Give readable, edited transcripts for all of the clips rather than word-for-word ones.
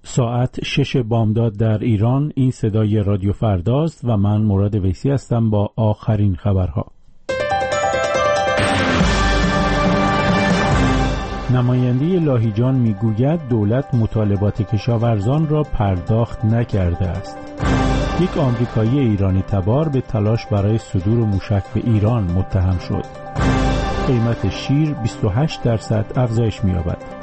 ساعت 6 بامداد در ایران. این صدای رادیو فرداست و من مراد ویسی هستم با آخرین خبرها. نماینده لاهیجان میگوید دولت مطالبات کشاورزان را پرداخت نکرده است. یک آمریکایی ایرانی تبار به تلاش برای صدور موشک به ایران متهم شد. قیمت شیر 28% افزایش می‌یابد.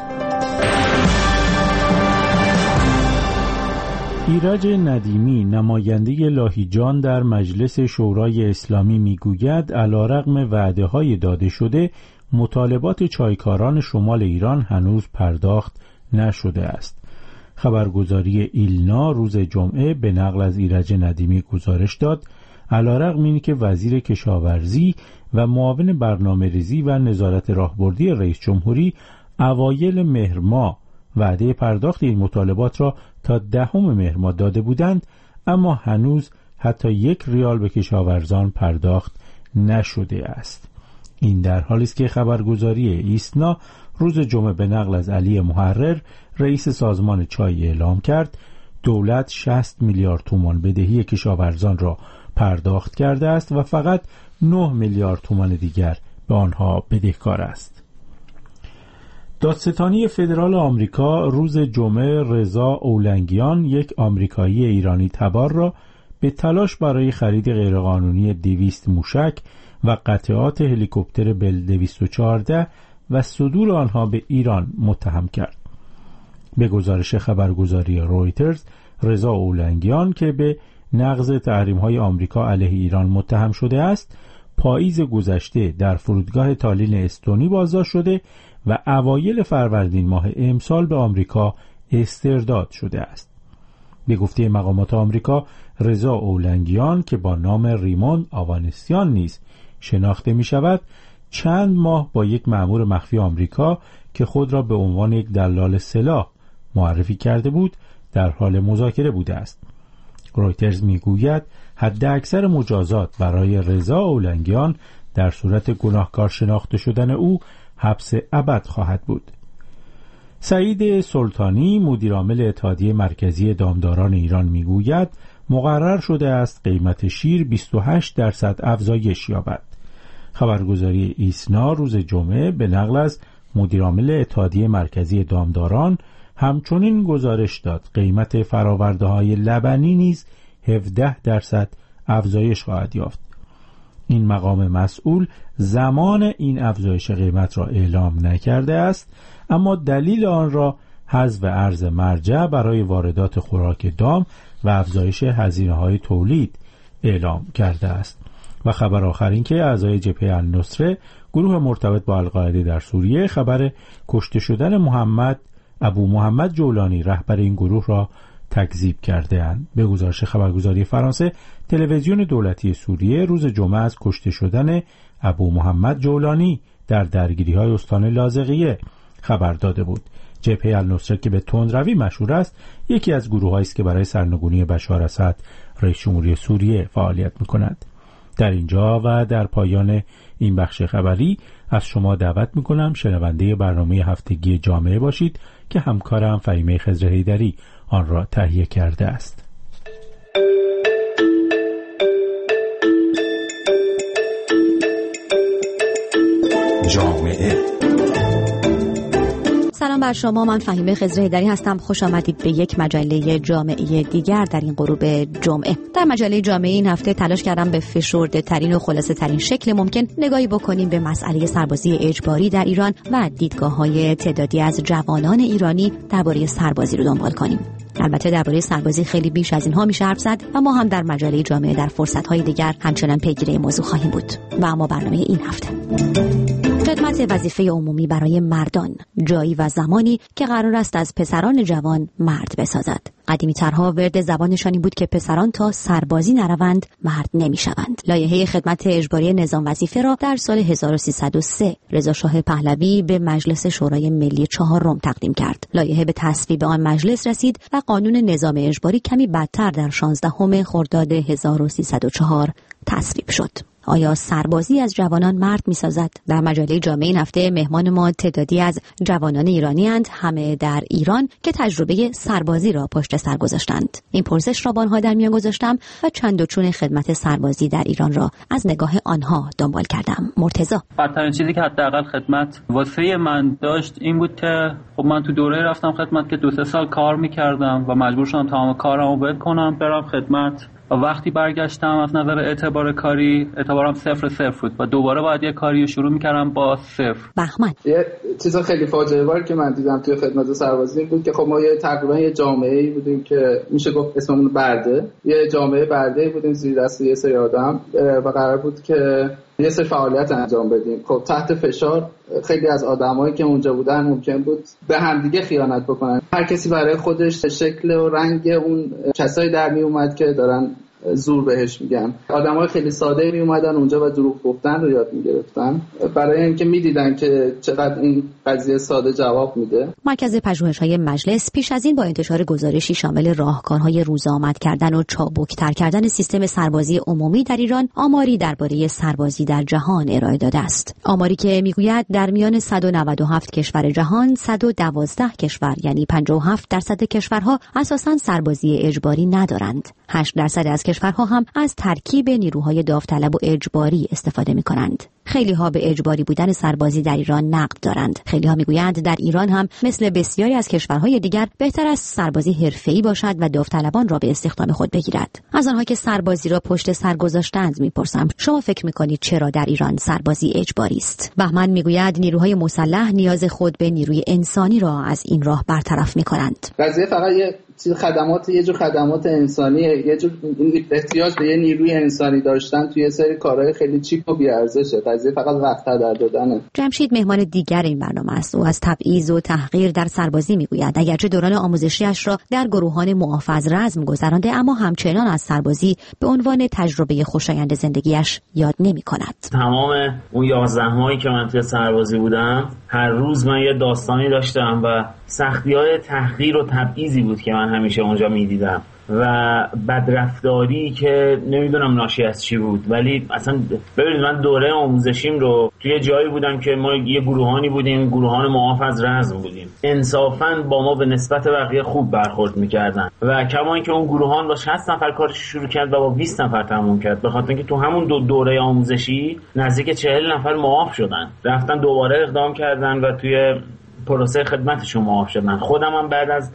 ایرج ندیمی نماینده لاهیجان در مجلس شورای اسلامی میگوید علیرغم وعده‌های داده شده مطالبات چایکاران شمال ایران هنوز پرداخت نشده است. خبرگزاری ایلنا روز جمعه به نقل از ایرج ندیمی گزارش داد علیرغم اینکه وزیر کشاورزی و معاون برنامه‌ریزی و نظارت راهبردی رئیس جمهوری اوایل مهر ماه وعده پرداخت این مطالبات را تا 10 مهر ماه داده بودند، اما هنوز حتی 1 ریال به کشاورزان پرداخت نشده است. این در حالی است که خبرگزاری ایسنا روز جمعه به نقل از علی محرر رئیس سازمان چای اعلام کرد دولت 60 میلیارد تومان بدهی کشاورزان را پرداخت کرده است و فقط 9 میلیارد تومان دیگر به آنها بدهکار است. دادستانی فدرال آمریکا روز جمعه رضا اولنگیان یک آمریکایی ایرانی تبار را به تلاش برای خرید غیرقانونی 200 موشک و قطعات هلیکوپتر بل 214 و صدور آنها به ایران متهم کرد. به گزارش خبرگزاری رویترز، رضا اولنگیان که به نقض تحریم‌های آمریکا علیه ایران متهم شده است، پاییز گذشته در فرودگاه تالین استونی بازداشت شده و اوایل فروردین ماه امسال به آمریکا استرداد شده است. به گفته مقامات آمریکا، رضا اولنگیان که با نام ریموند آوانسیان نیز شناخته می شود، چند ماه با یک مأمور مخفی آمریکا که خود را به عنوان یک دلال سلاح معرفی کرده بود در حال مذاکره بوده است. رویترز میگوید حد اکثر مجازات برای رضا اولنگیان در صورت گناهکار شناخته شدن او حبس ابد خواهد بود. سعید سلطانی مدیرعامل اتحادیه مرکزی دامداران ایران میگوید مقرر شده است قیمت شیر 28% افزایش یابد. خبرگزاری ایسنا روز جمعه به نقل از مدیرعامل اتحادیه مرکزی دامداران همچنین گزارش داد قیمت فرآورده‌های لبنی نیز 17% افزایش خواهد یافت. این مقام مسئول زمان این افزایش قیمت را اعلام نکرده است، اما دلیل آن را حذف ارز مرجع برای واردات خوراک دام و افزایش هزینه‌های تولید اعلام کرده است. و خبر آخر این که اعضای جبهه النصره، گروه مرتبط با القاعده در سوریه، خبر کشته شدن ابو محمد جولانی رهبر این گروه را تکذیب کرده اند. به گزارش خبرگزاری فرانسه، تلویزیون دولتی سوریه روز جمعه از کشته شدن ابو محمد جولانی در درگیری‌های استان لاذقیه خبر داده بود. جبهه النصره که به تندروی مشهور است، یکی از گروه‌هایی است که برای سرنگونی بشار اسد رئیس جمهوری سوریه فعالیت می‌کند. در اینجا و در پایان این بخش خبری از شما دعوت می‌کنم شنونده برنامه هفتگی جامعه باشید که همکارم فهیمه خضر حیدری آن را تهیه کرده است. جامعه. سلام بر شما، من فهیمه خضر حیدری هستم. خوش آمدید به یک مجله جامعه دیگر در این غروب جمعه. در مجله جامعه این هفته تلاش کردم به فشرده ترین و خلاصه ترین شکل ممکن نگاهی بکنیم به مسئله سربازی اجباری در ایران و دیدگاه‌های تعدادی از جوانان ایرانی درباره سربازی رو دنبال کنیم. البته درباره سربازی خیلی بیش از اینها میشه حرف زد و ما هم در مجله جامعه در فرصت‌های دیگر همچنان پیگیر این موضوع خواهیم بود. و اما برنامه این هفته خدمت وظیفه عمومی برای مردان، جایی و زمانی که قرار است از پسران جوان مرد بسازد. قدیمی ترها ورد زبانشانی بود که پسران تا سربازی نروند مرد نمیشوند. لایحه خدمت اجباری نظام وظیفه را در سال 1303 رضا شاه پهلوی به مجلس شورای ملی 4 تقدیم کرد. لایحه به تصویب آن مجلس رسید و قانون نظام اجباری کمی بعدتر در 16 خرداد 1304 تصویب شد. آیا سربازی از جوانان مرد می‌سازد؟ در مجله جامعه این هفته مهمان ما تعدادی از جوانان ایرانی اند، همه در ایران، که تجربه سربازی را پشت سر گذاشتند. این پرسش را با آنها در میان گذاشتم و چند و چون خدمت سربازی در ایران را از نگاه آنها دنبال کردم. مرتضی: بدترین چیزی که حداقل خدمت واسه من داشت این بود که خب من تو دوره رفتم خدمت که 2-3 سال کار می‌کردم و مجبور شدم تمام کارمو ول کنم برم خدمت و وقتی برگشتم از نظر اعتبار کاری اعتبارم 0 بود و دوباره باید یه کاری رو شروع می‌کردم با 0. بهمن: یه چیز خیلی فاجعه بار که من دیدم توی خدمت سربازی بود که خب ما تقریبا یه جامعه‌ای بودیم که میشه گفت اسممون برده، یه جامعه برده‌ای بودیم زیر دست یه سری آدم و قرار بود که یه سری فعالیت انجام بدیم. خب تحت فشار خیلی از آدمایی که اونجا بودن ممکن بود به همدیگه خیانت بکنن. هر کسی برای خودش شکل و رنگ اون کسایی در می اومد که دارن زور بهش میگن. آدمای خیلی ساده می اومدن اونجا و دروغ گفتن رو یاد میگرفتن برای اینکه میدیدن که چقدر این قضیه ساده جواب میده. مرکز پژوهش‌های مجلس پیش از این با انتشار گزارشی شامل راهکارهای روزآمد کردن و چابک‌تر کردن سیستم سربازی عمومی در ایران آماری درباره سربازی در جهان ارائه داده است. آماری که میگوید در میان 197 کشور جهان 112 کشور یعنی 57% کشورها اساساً سربازی اجباری ندارند. 8% از کشورها هم از ترکیب نیروهای داوطلب و اجباری استفاده می‌کنند. خیلی ها به اجباری بودن سربازی در ایران نقد دارند. خیلی ها میگویند در ایران هم مثل بسیاری از کشورهای دیگر بهتر است سربازی حرفه‌ای باشد و داوطلبان را به استخدام خود بگیرد. از آنها که سربازی را پشت سر گذاشتند میپرسم شما فکر میکنید چرا در ایران سربازی اجباری است؟ بهمن میگوید نیروهای مسلح نیاز خود به نیروی انسانی را از این راه برطرف میکنند. قضیه فقط یه جور خدمات انسانیه، یه جور احتیاج به یه نیروی انسانی داشتن توی یه سری کارهای خیلی چیپ و بی‌ارزشه. قضیه فقط وقت هدر دادنه. جمشید مهمان دیگر این برنامه است. او از تبعیض و تحقیر در سربازی میگوید اگرچه دوران آموزشیش را در گروهان محافظ رزم گذرانده اما همچنان از سربازی به عنوان تجربه خوشایند زندگیش یاد نمی‌کند. تمام اون 11 ماهی که من توی سربازی بودم هر روز من یه داستانی داشتم و سختی‌های تحقیر و تبعیضی بود که من همیشه اونجا می‌دیدم و بدرفتاری که نمیدونم ناشی از چی بود. ولی اصلا ببینید من دوره آموزشیم رو توی جایی بودم که ما یه گروهانی بودیم، گروهان محافظ رزم بودیم. انصافاً با ما به نسبت بقیه خوب برخورد می‌کردن و کما اینکه اون گروهان با 60 نفر کارش شروع کرد و با 20 نفر تموم کرد، به خاطر اینکه تو همون دوره آموزشی نزدیک 40 نفر معاف شدن، رفتن دوباره اقدام کردن و توی پروسه خدمتشون معاف شدن. خودم هم بعد از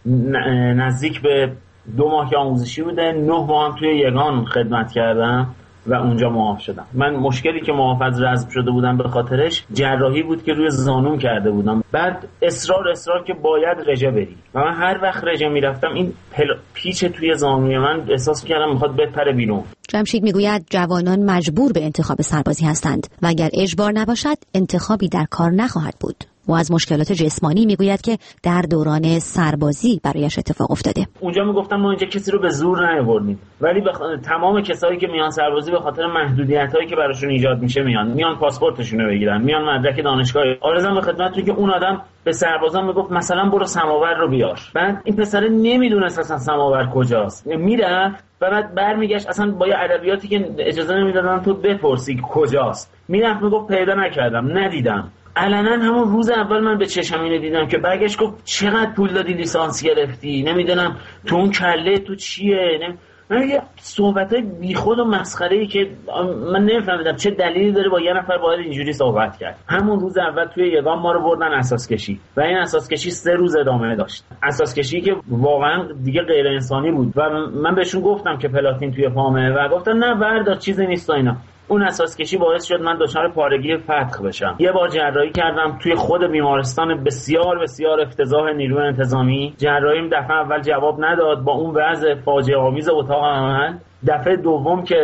نزدیک به 2 ماه که آموزشی بوده 9 ماه هم توی یگان خدمت کردم و اونجا معاف شدم. من مشکلی که محافظ رزم شده بودم به خاطرش جراحی بود که روی زانوم کرده بودم. بعد اصرار که باید رژه بری و من هر وقت رژه میرفتم این پیچ توی زانوی من احساس کردم میخواد بپره بیرون. جمشید میگوید جوانان مجبور به انتخاب سربازی هستند و اگر اجبار نباشد انتخابی در کار نخواهد بود. و از مشکلات جسمانی میگوید که در دوران سربازی برایش اتفاق افتاده. اونجا میگفتم ما اینجا کسی رو به زور نیاوردیم، ولی تمام کسایی که میان سربازی به خاطر محدودیتایی که براشون ایجاد میشه میان پاسپورتشون رو بگیرن، میان مدرک دانشگاه. آرزوام به خدمتتون که اون آدم به سربازان میگفت مثلا برو سماور رو بیار. بعد این پسر نمیدونست اصلا سماور کجاست، میرفت و بعد برمیگشت اصلا با یه ادبیاتی که اجازه نمیدادن تو بپرسی کجاست، میرفت میگفت پیدا نکردم، ندیدم. علنا همون روز اول من به چشم اینو دیدم که برگشت گفت چقدر پول دادی لیسانس گرفتی، نمیدونم تو اون کله تو چیه. من یه صحبتای بیخود و مسخره‌ای که من نمیفهمیدم چه دلیلی داره با یه نفر باید اینجوری صحبت کرد. همون روز اول توی یگان ما رو بردن اساس کشی و این اساس کشی 3 روز ادامه داشت. اساس کشی که واقعا دیگه غیر انسانی بود و من بهشون گفتم که پلاتین توی پامه و گفتن نه بردار چیزی نیست. اینا اون اساس کشی باعث شد من دچار پارگی فتق بشم. یه بار جراحی کردم توی خود بیمارستان بسیار بسیار افتضاح نیروی انتظامی. جراحیم دفعه اول جواب نداد با اون وضع فاجعه آمیز اتاق عمل. دفعه دوم که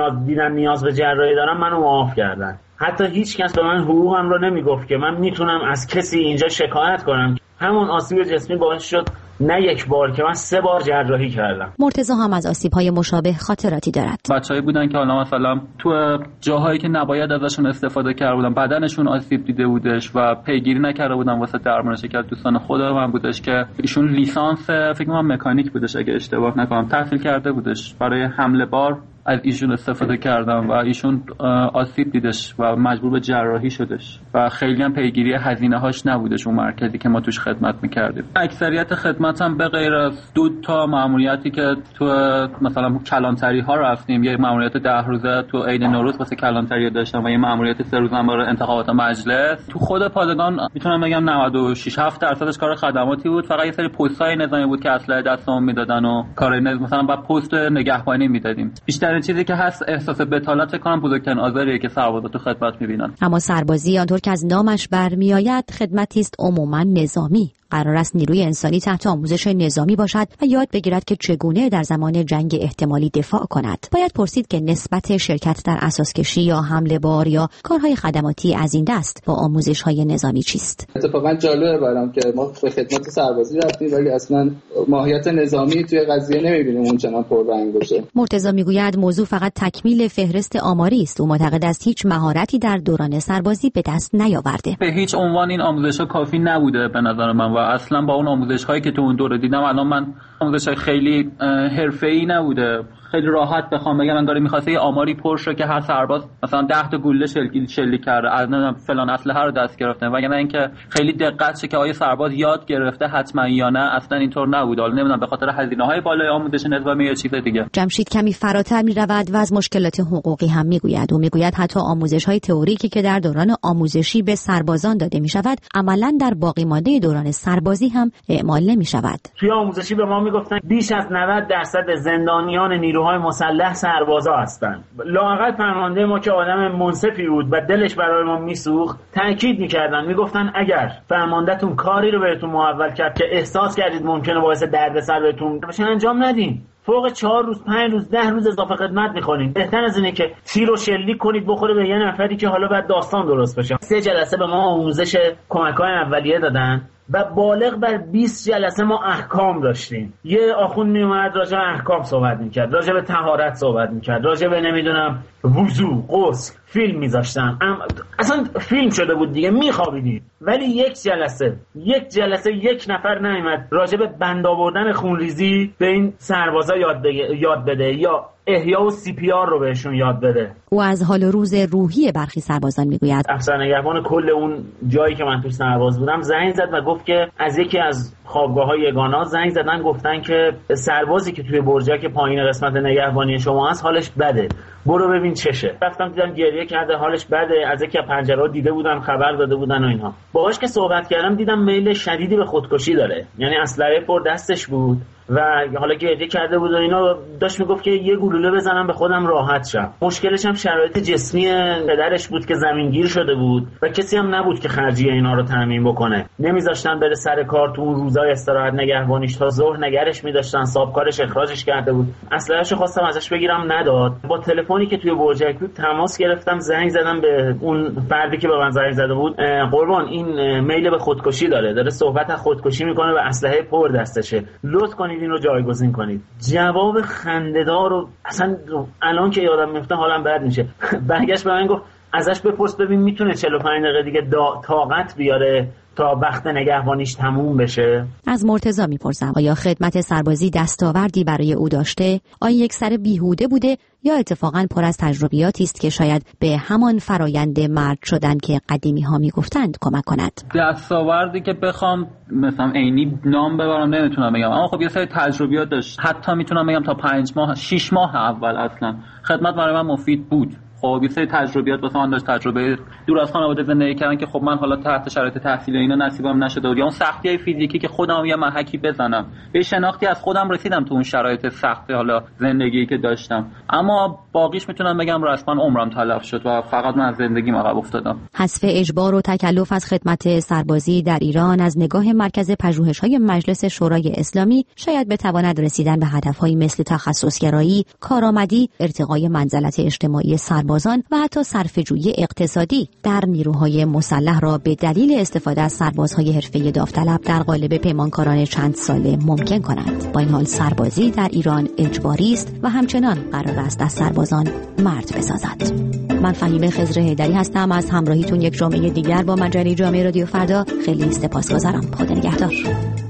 نیاز به جراحی دارم منو معاف کردن. حتی هیچ کس به من حقوقم رو نمیگفت که من میتونم از کسی اینجا شکایت کنم. همون آسیب جسمی باعث شد نه 1 بار که من 3 بار جراحی کردم. مرتضی هم از آسیب‌های مشابه خاطراتی دارد. بچه‌ای بودن که حالا مثلا تو جاهایی که نباید ازشون استفاده کرده بودن، بدنشون آسیب دیده بودش و پیگیری نکرده بودن واسه درمانش. که دوستان خود من بودش که ایشون لیسانس فکر کنم مکانیک بودش اگه اشتباه نکنم تحصیل کرده بودش، برای حمله بار از ایشون استفاده کردم و ایشون آسیب دیدش و مجبور به جراحی شدش و خیلی هم پیگیری هزینه هاش نبودش اون مرکزی که ما توش خدمت میکردیم. اکثریت خدمتم به غیر از 2 تا ماموریتی که تو مثلا کلانتری ها رفتیم، یه ماموریت 10 روزه تو عید نوروز واسه کلانتری داشتم و یه ماموریت 3 روزه برای انتخابات مجلس. تو خود پادگان میتونم بگم 96-7% کار خدماتی بود، فقط یه سری پست‌های نظامی بود که اسلحه دستمون میدادن و کار مثلا با پست نگهبانی میدادیم. بیشتر چیزی که هست احساس بتالت کنم بزرگترین آزاریه که سربازا تو خدمت میبینن. اما سربازی آنطور که از نامش برمیآید خدمتی است عموما نظامی. قرار است نیروی انسانی تحت آموزش نظامی باشد و یاد بگیرد که چگونه در زمان جنگ احتمالی دفاع کند. باید پرسید که نسبت شرکت در اساسکشی یا حمله بار یا کارهای خدماتی از این دست با آموزش‌های نظامی چیست؟ اتفاقا جالبه برام که ما به خدمت سربازی رفتیم ولی اصلا ماهیت نظامی توی قضیه نمی‌بینیم اونچنان پررنگ باشه. مرتضی میگوید موضوع فقط تکمیل فهرست آماری است. او معتقد است هیچ مهارتی در دوران سربازی به دست نیاورده. به هیچ عنوان این آموزش‌ها کافی نبوده به نظر من و اصلا با اون آموزش‌هایی که تو اون دوره دیدم الان من آموزش‌های خیلی حرفه‌ای نبوده. خیلی راحت بخوام بگم انگار می‌خواسته یه آماری پر شه که هر سرباز مثلا 10 تا گوله شلیک کرده از فلان اسلحه رو دست گرفته، وگرنه اینکه خیلی دقت شه که آیا سرباز یاد گرفته حتما یا نه، اصلا اینطور نبود. حالا نمیدونم به خاطر هزینه‌های بالای آموزش نظامی یا چیز دیگه. جمشید کمی فراتر می‌رود و از مشکلات حقوقی هم میگوید. او میگوید حتی آموزش‌های تئوریکی که در دوران آموزشی به سربازان داده می‌شود عملاً در باقی مانده دوران سربازی هم اعمال نمی‌شود. توی آموزشی به ما میگفتن بیش از 90% زندانیان نیروهای مسلح سربازا هستند. لااقل فرمانده ما که آدم منصفی بود و دلش برای ما میسوخت تاکید می‌کردن، میگفتن اگر فرماندهتون کاری رو بهتون محول کرد که احساس کردید ممکنه باعث دردسر بهتون بشه انجام ندین. فوق 4 روز 5 روز 10 روز اضافه خدمت می‌کنید. بهتر از اینه که تیر رو شلیک کنید بخوره به یه نفری که حالا بعد داستان درست بشه. 3 جلسه به ما آموزش کمک‌های اولیه دادن و بالغ بر 20 جلسه ما احکام داشتیم. یه آخوند میومد راجع به احکام صحبت میکرد، راجع به طهارت صحبت میکرد، راجع به نمیدونم وضو، غسل، فیلم میذاشتن. اصلا فیلم شده بود دیگه، میخوابیدیم. ولی یک جلسه یک نفر نیامد راجع به بند آوردن خونریزی به این سربازا یاد بده یا احیا و CPR رو بهشون یاد بده. او از حال روز روحی برخی سربازان میگوید. افسر نگهبان کل اون جایی که من توش سرباز بودم زنگ زد و گفت که از یکی از خوابگاه‌های یگانات زنگ زدن گفتن که سربازی که توی برجک پایین قسمت نگهبانی شما هست حالش بده، برو ببین چشه. رفتم دیدم گریه کرده، حالش بده. از یکی از پنجره‌ها دیده بودم، خبر داده بودن و اینها. باهاش که صحبت کردم دیدم میل شدیدی به خودکشی داره، یعنی اسلحه پر دستش بود و حالا گریه کرده بود و اینا. داشت میگفت که یه گلوله بزنم به خودم راحت شم. مشکلش هم شرایط جسمی پدرش بود که زمینگیر شده بود و کسی هم نبود که خرجی اینا رو تامین بکنه. نمیذاشتن بره سر کار تو اون روزای استراحت نگهبانیش، تا ظهر نگرش می‌داشتن. صاحبکارش اخراجش کرده بود. اسلحه‌شو خواستم ازش بگیرم نداد. با تلفنی که توی برجک بود تماس گرفتم، زنگ زدم به اون فردی که به من زنگ زده بود. قربان این میل به خودکشی داره صحبت از خودکشی میکنه و اسلحه پر دستشه، لطف کنید این رو جایگزین کنید. جواب خنده‌دار و اصلا الان که یادم میفته حالم بد میشه. برگشت به من گفت ازش بپرس ببین میتونه 45 دقیقه دیگه طاقت بیاره تا وقت نگهبانیش تموم بشه. از مرتضی میپرسم آیا خدمت سربازی دستاوردی برای او داشته؟ آیا یک سر بیهوده بوده یا اتفاقاً پر از تجربیاتی است که شاید به همان فرایند مرد شدن که قدیمی‌ها میگفتند کمک کند؟ دستاوردی که بخوام مثلا عینی نام ببرم نمیتونم بگم، اما خب یه سری تجربیات داشت. حتی میتونم بگم تا 5 ماه 6 ماه اول اصلا خدمت برای من مفید بود. خب یه سری تجربیات واسه من داشت، تجربه دور از خانواده زندگی کردن که خب من حالا تحت شرایط تحصیل اینا نصیبم نشده بود، یا اون سختی‌های فیزیکی که خودم یه محکی بزنم. به شناختی از خودم رسیدم تو اون شرایط سخت حالا زندگی که داشتم، اما باقیش میتونم بگم رسما عمرم تلف شد و فقط من از زندگیم عقب افتادم. حذف اجبار و تکلف از خدمت سربازی در ایران از نگاه مرکز پژوهش‌های مجلس شورای اسلامی شاید بتواند رسیدن به هدف‌هایی مثل تخصصگرایی، کارآمدی، ارتقای منزلت اجتماعی سربازان و حتی صرفه‌جویی اقتصادی در نیروهای مسلح را به دلیل استفاده از سربازهای حرفه‌ای داوطلب در قالب پیمانکاران چند ساله ممکن کند. با این حال سربازی در ایران اجباری است و همچنان قرار است از سربازان مرد بسازد. من فهیمه خضر حیدری هستم. از همراهیتون یک جمعه دیگر با مجله جامعه رادیو فردا خیلی سپاسگزارم. خدا نگهدار.